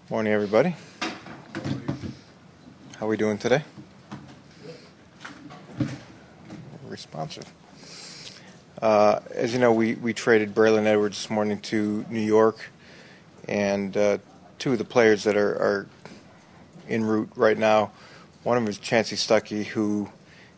Morning, everybody. How are we doing today? Responsive. As you know, we traded Braylon Edwards this morning to New York, and two of the players that are en route right now, one of them is Chansi Stuckey, who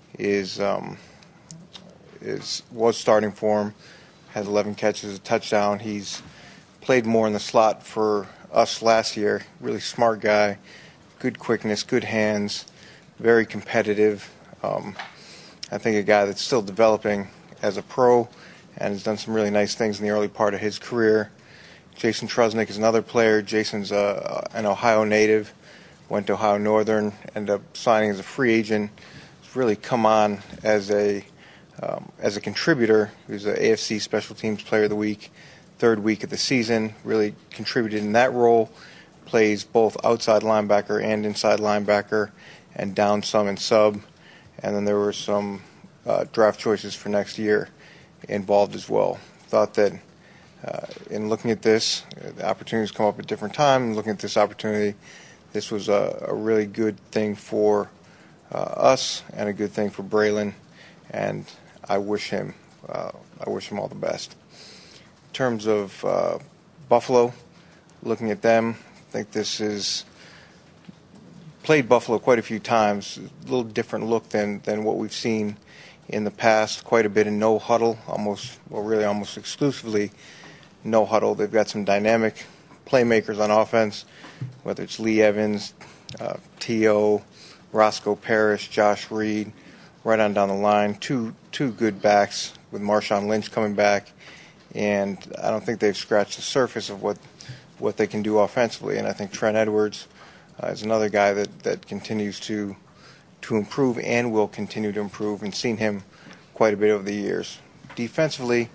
was starting for him, has 11 catches, a touchdown. He's played more in the slot for us last year. Really smart guy, good quickness, good hands, very competitive. I think a guy that's still developing as a pro and has done some really nice things in the early part of his career. Jason Trusnick is another player. Jason's an Ohio native, went to Ohio Northern, ended up signing as a free agent. He's really come on as a contributor. He was an AFC Special Teams Player of the Week, third week of the season, really contributed in that role, plays both outside linebacker and inside linebacker, and down some in sub. And then there were some draft choices for next year involved as well. Thought that in looking at this, the opportunities come up at different times. Looking at this opportunity, this was a really good thing for us and a good thing for Braylon, and I wish him all the best. In terms of Buffalo, looking at them, I think this is played Buffalo quite a few times. A little different look than what we've seen in the past. Quite a bit of no huddle, almost exclusively no huddle. They've got some dynamic playmakers on offense, whether it's Lee Evans, T.O., Roscoe Parrish, Josh Reed, right on down the line. Two good backs with Marshawn Lynch coming back, and I don't think they've scratched the surface of what they can do offensively. And I think Trent Edwards is another guy that continues to improve and will continue to improve, and seen him quite a bit over the years. Defensively,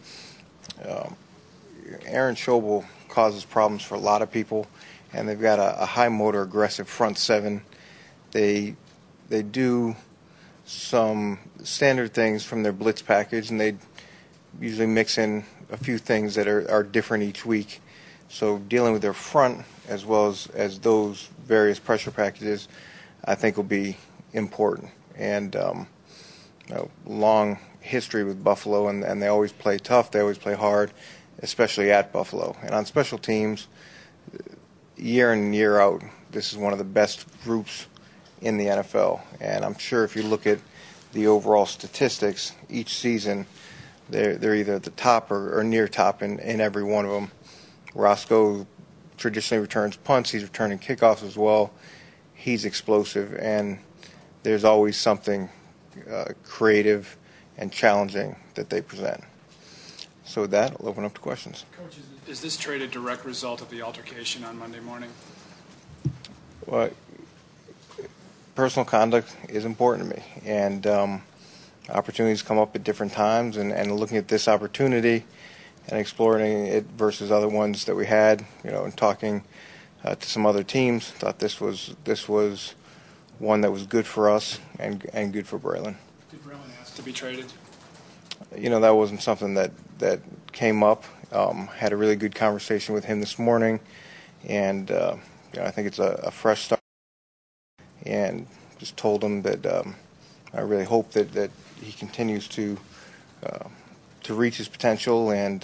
Aaron Schobel causes problems for a lot of people, and they've got a high motor, aggressive front seven. They do some standard things from their blitz package, and they usually mix in a few things that are different each week. So dealing with their front as well as those various pressure packages, I think will be important. And long history with Buffalo, and they always play tough. They always play hard, especially at Buffalo. And on special teams, year in and year out, this is one of the best groups in the NFL. And I'm sure if you look at the overall statistics each season, they're either at the top or near top in every one of them. Roscoe traditionally returns punts. He's returning kickoffs as well. He's explosive, and there's always something creative and challenging that they present. So with that, I'll open up to questions. Coach, is this trade a direct result of the altercation on Monday morning? Well, personal conduct is important to me, and opportunities come up at different times, and looking at this opportunity and exploring it versus other ones that we had, and talking to some other teams, thought this was one that was good for us and good for Braylon. Did Braylon ask to be traded? That wasn't something that came up. Had a really good conversation with him this morning, and I think it's a fresh start, and just told him that I really hope that he continues to reach his potential and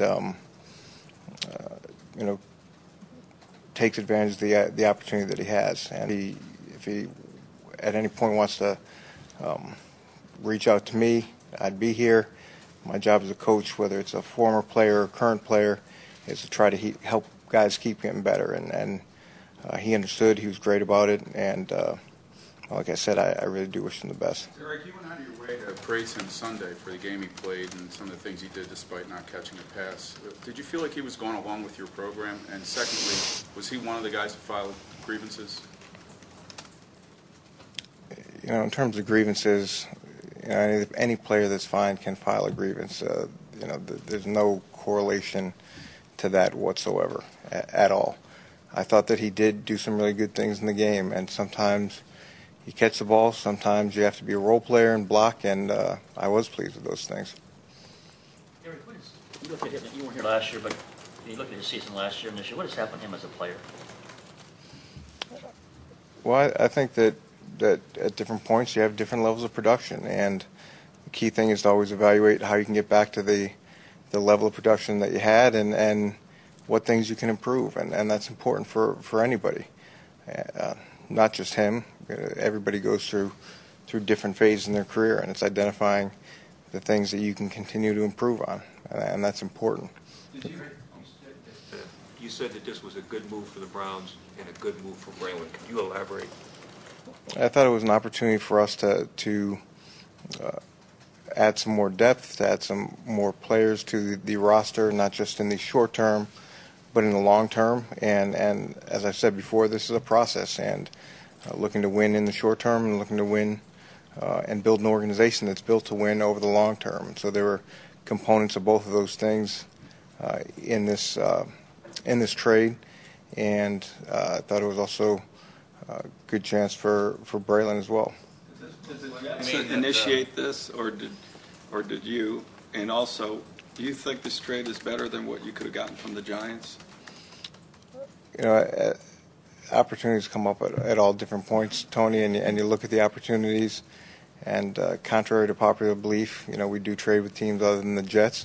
takes advantage of the opportunity that he has. And if he at any point wants to reach out to me, I'd be here. My job as a coach, whether it's a former player or current player, is to try to help guys keep getting better. And he understood. He was great about it. And like I said, I really do wish him the best. Derek, you went out of your way to praise him Sunday for the game he played and some of the things he did despite not catching a pass. Did you feel like he was going along with your program? And secondly, was he one of the guys who filed grievances? In terms of grievances, any player that's fined can file a grievance. There's no correlation to that whatsoever at all. I thought that he did do some really good things in the game, and sometimes you catch the ball, sometimes you have to be a role player and block, and I was pleased with those things. Gary, you look at him, you weren't here last year, but you look at his season last year and this year, what has happened to him as a player? Well, I think that at different points you have different levels of production, and the key thing is to always evaluate how you can get back to the level of production that you had, and what things you can improve, and that's important for anybody, not just him. Everybody goes through different phases in their career, and it's identifying the things that you can continue to improve on, and that's important. You said that this was a good move for the Browns and a good move for Braylon. Could you elaborate? I thought it was an opportunity for us to add some more depth, to add some more players to the roster, not just in the short term, but in the long term. And as I said before, this is a process, and looking to win in the short term and looking to win and build an organization that's built to win over the long term. So there were components of both of those things in this trade, and I thought it was also a good chance for Braylon as well. Did the Jets initiate this, or did you? And also, do you think this trade is better than what you could have gotten from the Giants? You know, opportunities come up at all different points, Tony, and you look at the opportunities. And contrary to popular belief, you know, we do trade with teams other than the Jets,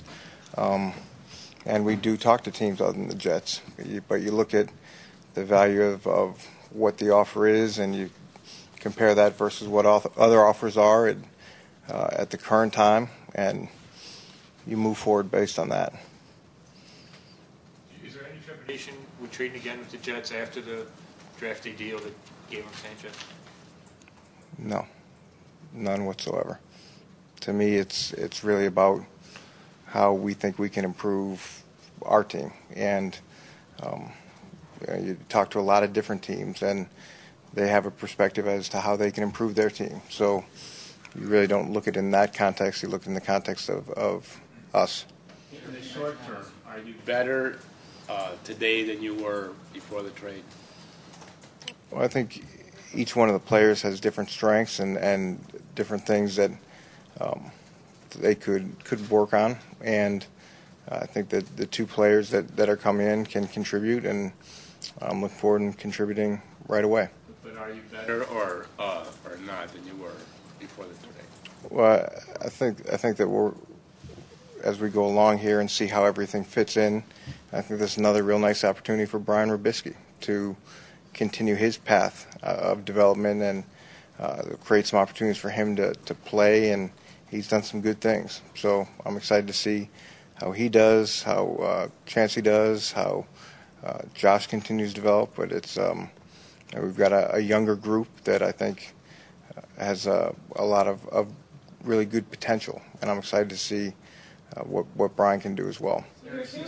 and we do talk to teams other than the Jets. But you look at the value of what the offer is, and you compare that versus what other offers are at the current time, and you move forward based on that. Is there any trepidation with trading again with the Jets after the draft day deal that gave him Sanchez? No, none whatsoever. To me, it's really about how we think we can improve our team, and you talk to a lot of different teams, and they have a perspective as to how they can improve their team. So you really don't look at it in that context. You look in the context of us. In the short term, are you better today than you were before the trade? Well, I think each one of the players has different strengths and different things that they could work on. And I think that the two players that are coming in can contribute, and I'm looking forward to contributing right away. But are you better or not than you were before the trade? Well, I think that we're, as we go along here and see how everything fits in, I think this is another real nice opportunity for Brian Robisky to continue his path of development and create some opportunities for him to play, and he's done some good things. So I'm excited to see how he does, how Chancey does, how Josh continues to develop. But it's we've got a younger group that I think has a lot of really good potential, and I'm excited to see what Brian can do as well. There was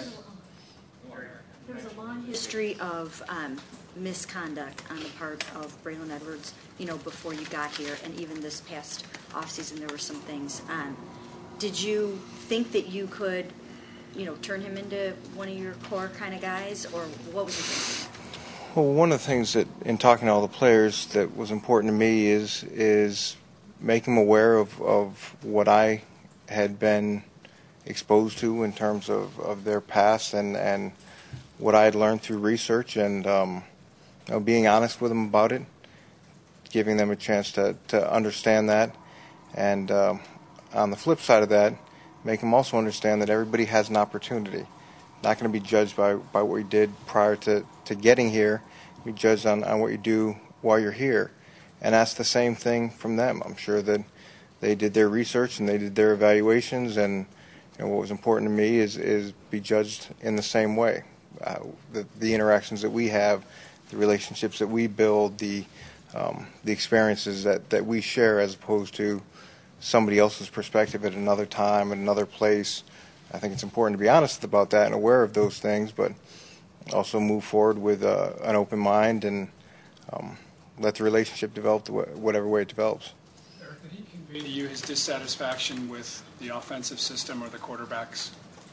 a long history of misconduct on the part of Braylon Edwards, you know, before you got here, and even this past offseason there were some things. Did you think that you could, you know, turn him into one of your core kind of guys, or what was you thinking? Well, one of the things that, in talking to all the players, that was important to me is making them aware of what I had been exposed to in terms of their past and what I had learned through research, and you know, being honest with them about it, giving them a chance to understand that, and on the flip side of that, make them also understand that everybody has an opportunity. Not going to be judged by what you did prior to getting here. Be judged on what you do while you're here, and ask the same thing from them. I'm sure that they did their research and they did their evaluations, and you know, what was important to me is be judged in the same way. The interactions that we have, the relationships that we build, the experiences that we share, as opposed to somebody else's perspective at another time, at another place. I think it's important to be honest about that and aware of those things, but also move forward with an open mind and let the relationship develop whatever way it develops. Eric, did he convey to you his dissatisfaction with the offensive system or the quarterbacks?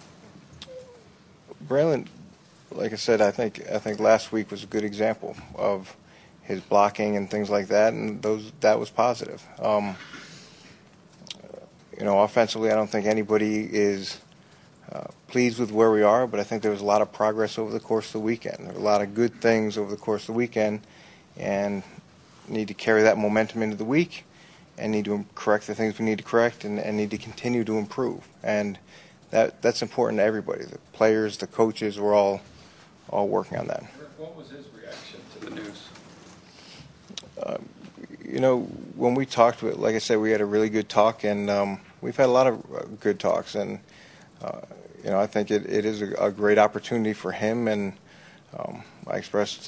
Braylon, like I said, I think last week was a good example of his blocking and things like that, and that was positive. You know, offensively, I don't think anybody is pleased with where we are, but I think there was a lot of progress over the course of the weekend. There were a lot of good things over the course of the weekend, and need to carry that momentum into the week, and need to correct the things we need to correct, and need to continue to improve. And that's important to everybody. The players, the coaches, we're all working on that. What was his reaction to the news? When we talked with, like I said, we had a really good talk, and we've had a lot of good talks, and I think it is a great opportunity for him, and I expressed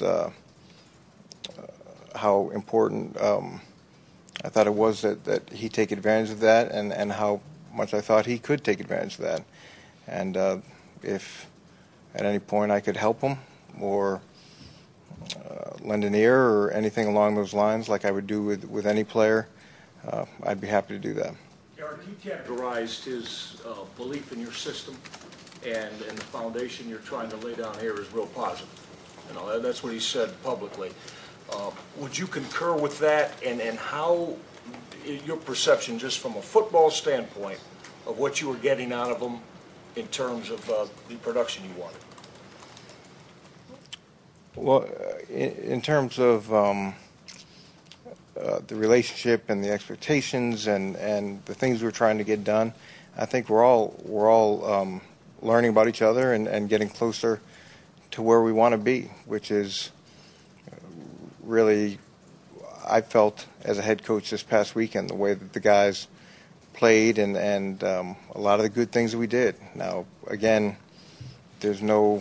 how important I thought it was that he take advantage of that, and how much I thought he could take advantage of that. And if at any point I could help him or lend an ear or anything along those lines, like I would do with any player, I'd be happy to do that. Eric, he categorized his belief in your system and the foundation you're trying to lay down here is real positive. That's what he said publicly. Would you concur with that, and how your perception, just from a football standpoint, of what you were getting out of him in terms of the production you wanted? Well, in terms of the relationship and the expectations and the things we're trying to get done, I think we're all learning about each other and getting closer to where we want to be, which is really, I felt as a head coach this past weekend, the way that the guys played and a lot of the good things that we did. Now, again, there's no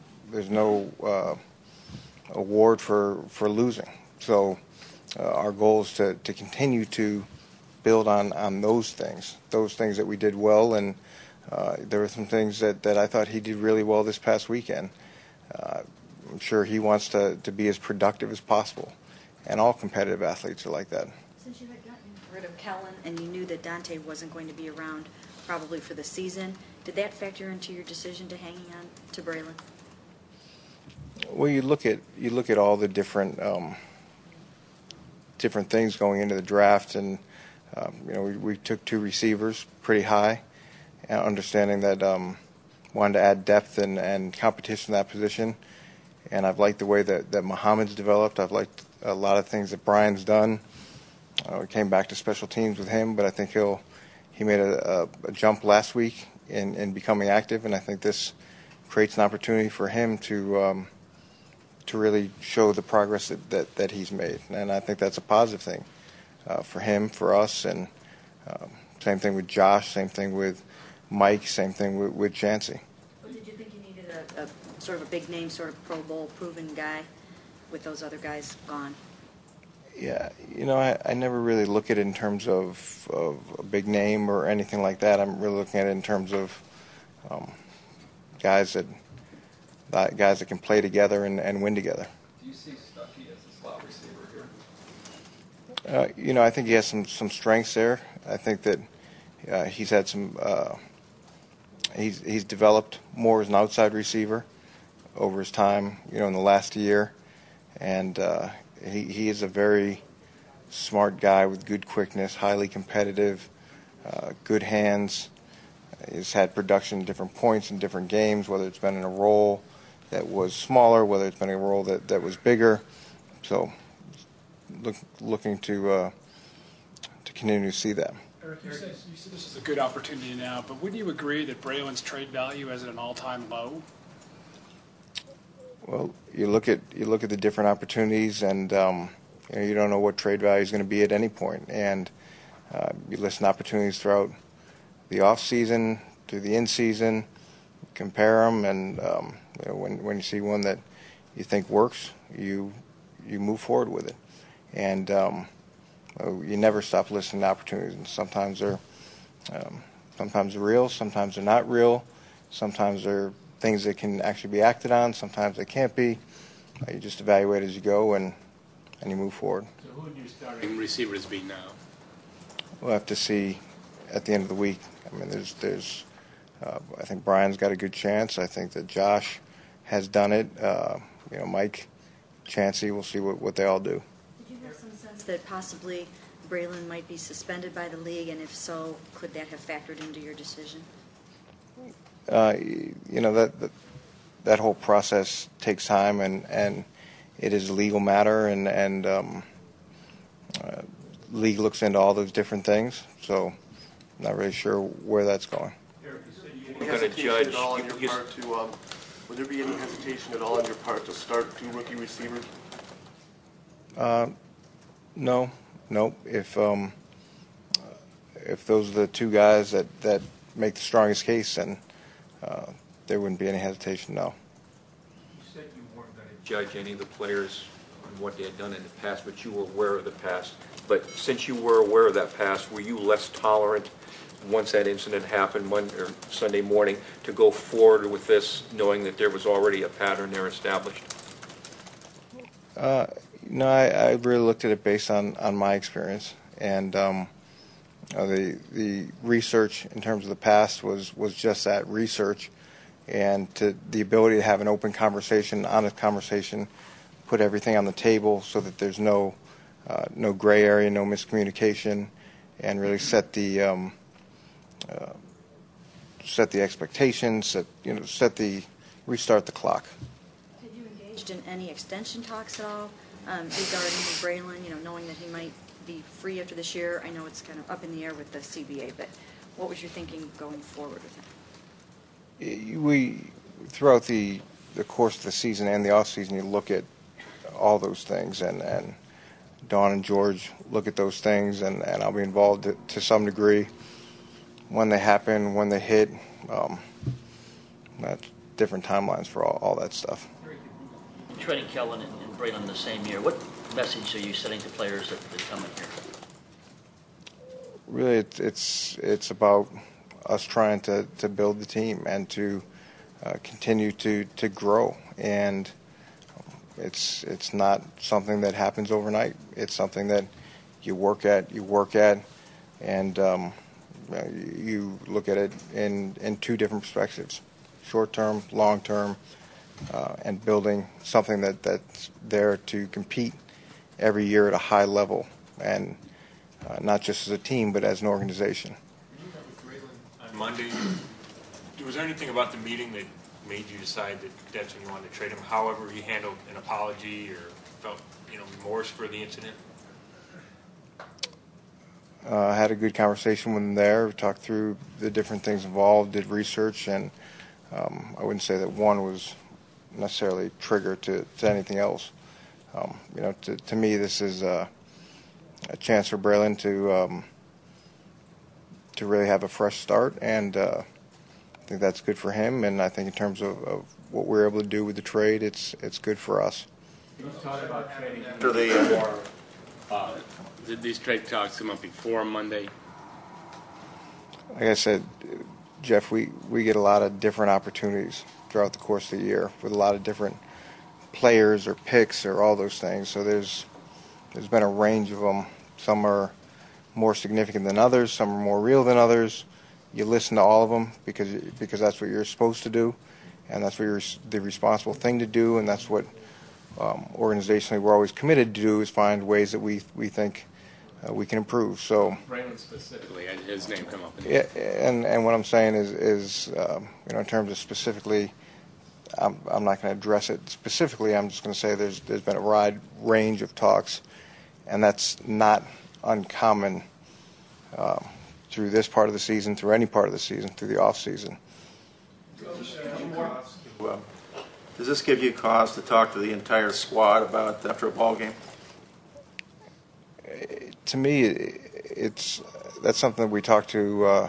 award for losing. So our goal is to continue to build on those things that we did well, and there were some things that I thought he did really well this past weekend. I'm sure he wants to be as productive as possible, and all competitive athletes are like that. Since you had gotten rid of Kellen and you knew that Dante wasn't going to be around probably for the season, did that factor into your decision to hanging on to Braylon? Well, you look at all the different things going into the draft, and we took 2 receivers pretty high, understanding that wanted to add depth and competition in that position. And I've liked the way that Muhammad's developed. I've liked a lot of things that Brian's done. We came back to special teams with him, but I think he made a jump last week in becoming active, and I think this creates an opportunity for him to really show the progress that he's made. And I think that's a positive thing for him, for us, and same thing with Josh, same thing with Mike, same thing with Chancey. Well, did you think you needed a sort of a big name, sort of Pro Bowl proven guy with those other guys gone? Yeah, I never really look at it in terms of a big name or anything like that. I'm really looking at it in terms of guys that can play together and win together. Do you see Stuckey as a slot receiver here? I think he has some strengths there. I think that he's had some. He's developed more as an outside receiver over his time, in the last year, and he is a very smart guy with good quickness, highly competitive, good hands. He's had production at different points in different games, whether it's been in a role that was smaller, whether it's been a role that was bigger. So looking to continue to see that. Eric, you said this is a good opportunity now, but wouldn't you agree that Braylon's trade value is at an all-time low? Well, you look at the different opportunities, and you don't know what trade value is going to be at any point. And you listen to opportunities throughout the off season to the in season, compare them, and when you see one that you think works, you move forward with it. And you never stop listening to opportunities. And sometimes they're real, sometimes they're not real, sometimes they're things that can actually be acted on, sometimes they can't be. You just evaluate as you go and you move forward. So who would your starting receivers be now? We'll have to see at the end of the week. I mean, there's I think Brian's got a good chance. I think that Josh has done it. Mike, Chancey, we'll see what they all do. Did you have some sense that possibly Braylon might be suspended by the league, and if so, could that have factored into your decision? That whole process takes time, and it is a legal matter, and league looks into all those different things, so not really sure where that's going. Hesitation at all on your part to, would there be any hesitation at all on your part to start 2 rookie receivers? No. If those are the 2 guys that make the strongest case, then there wouldn't be any hesitation, no. You said you weren't going to judge any of the players on what they had done in the past, but you were aware of the past. But since you were aware of that past, were you less tolerant once that incident happened Sunday morning to go forward with this, knowing that there was already a pattern there established? No, I really looked at it based on my experience, and the research in terms of the past was just that, research, and to the ability to have an open conversation, honest conversation, put everything on the table so that there's no gray area, no miscommunication, and really set the expectations, restart the clock. Have you engaged in any extension talks at all regarding Braylon, knowing that he might be free after this year? I know it's kind of up in the air with the CBA, but what was your thinking going forward with him? We, throughout the course of the season and the off season, you look at all those things, and Dawn and George look at those things, and I'll be involved to some degree when they happen, when they hit. That's different timelines for all that stuff. Trading Kellen and Braylon the same year, what message are you sending to players that come in here? Really, it's about us trying to build the team and to continue to grow, and it's not something that happens overnight. It's something that you work at, and you look at it in 2 different perspectives: short term, long term, and building something that's there to compete every year at a high level, and not just as a team but as an organization. On Monday, was there anything about the meeting that made you decide that that's when you wanted to trade him? However, he handled an apology or felt remorse for the incident? I had a good conversation with him there. We talked through the different things involved, did research, and I wouldn't say that one was necessarily trigger to anything else. To me, this is a chance for Braylon to really have a fresh start, and I think that's good for him. And I think in terms of what we're able to do with the trade, it's good for us. Did these trade talks come up before Monday? Like I said, Jeff, we get a lot of different opportunities throughout the course of the year with a lot of different players or picks or all those things. So there's been a range of them. Some are more significant than others. Some are more real than others. You listen to all of them because that's what you're supposed to do, and that's what the responsible thing to do, and that's what organizationally we're always committed to do, is find ways that we think we can improve. So Braylon specifically, his name come up. Yeah, and what I'm saying is in terms of specifically, I'm not going to address it specifically. I'm just going to say there's been a wide range of talks, and that's not uncommon through this part of the season, through any part of the season, through the off season. Does this give you cause to talk to the entire squad about after a ball game? To me, that's something that we talk to.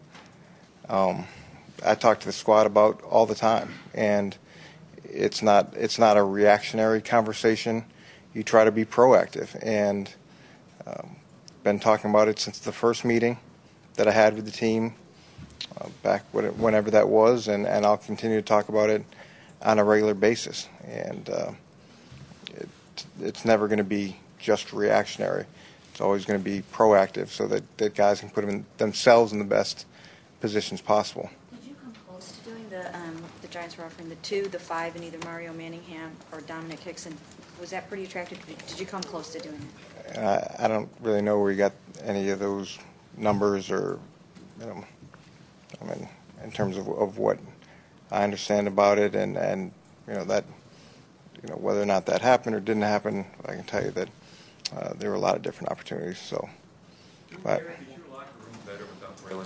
I talk to the squad about all the time, and it's not a reactionary conversation. You try to be proactive, and been talking about it since the first meeting that I had with the team back whenever that was, and I'll continue to talk about it on a regular basis. And it's never going to be just reactionary. It's always going to be proactive so that guys can put themselves in the best positions possible. Did you come close to doing the Giants were offering the 2, the 5, and either Mario Manningham or Dominic Hickson? Was that pretty attractive? Did you come close to doing it? I don't really know where you got any of those numbers, or in terms of what I understand about it, and that whether or not that happened or didn't happen, I can tell you that there were a lot of different opportunities. So, but, Is your locker room better without Braylon?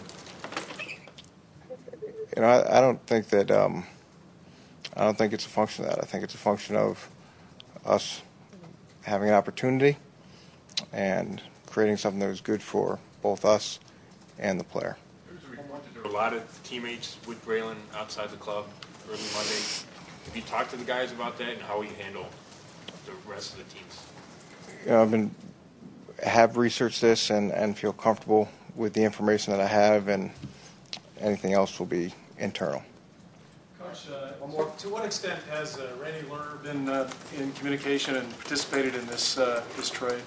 I don't think that. I don't think it's a function of that. I think it's a function of us having an opportunity and creating something that was good for both us and the player. There were a lot of teammates with Braylon outside the club early Monday. Have you talked to the guys about that and how you handle the rest of the teams? Have researched this and feel comfortable with the information that I have, and anything else will be internal. Coach, to what extent has Randy Lerner been in communication and participated in this trade?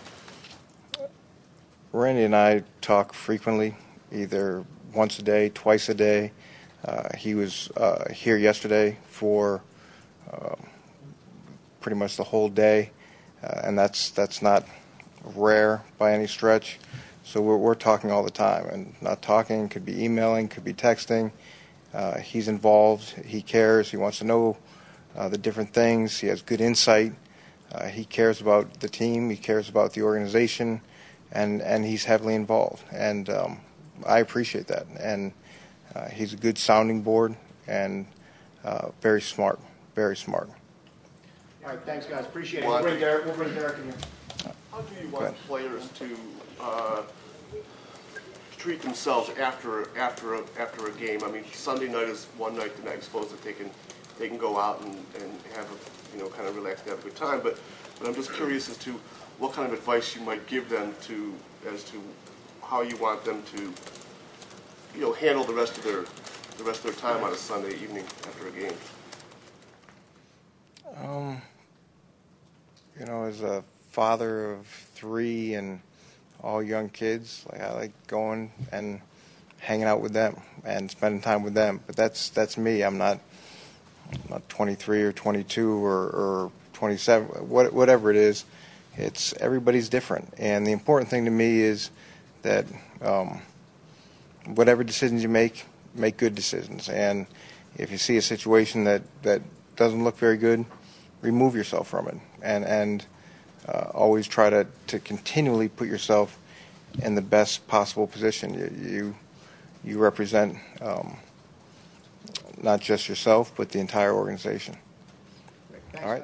Randy and I talk frequently, either once a day, twice a day. He was here yesterday for pretty much the whole day, and that's not rare by any stretch. So we're talking all the time, and not talking could be emailing, could be texting. He's involved. He cares. He wants to know the different things. He has good insight. He cares about the team. He cares about the organization, and he's heavily involved. And I appreciate that. And he's a good sounding board and very smart, very smart. All right, thanks, guys. Appreciate it. We'll bring Derek in here. How do you want players to treat themselves after a game? I mean, Sunday night is one night. The night supposed that they can go out and have a kind of relax and have a good time. But I'm just curious as to what kind of advice you might give them as to how you want them to handle the rest of their time on a Sunday evening after a game. As a father of 3 and all young kids, I like going and hanging out with them and spending time with them. But that's me. I'm not 23 or 22 or 27, whatever it is. It's everybody's different, and the important thing to me is that whatever decisions you make good decisions. And if you see a situation that doesn't look very good, remove yourself from it, and always try to continually put yourself in the best possible position. You represent not just yourself, but the entire organization. Thanks, all right.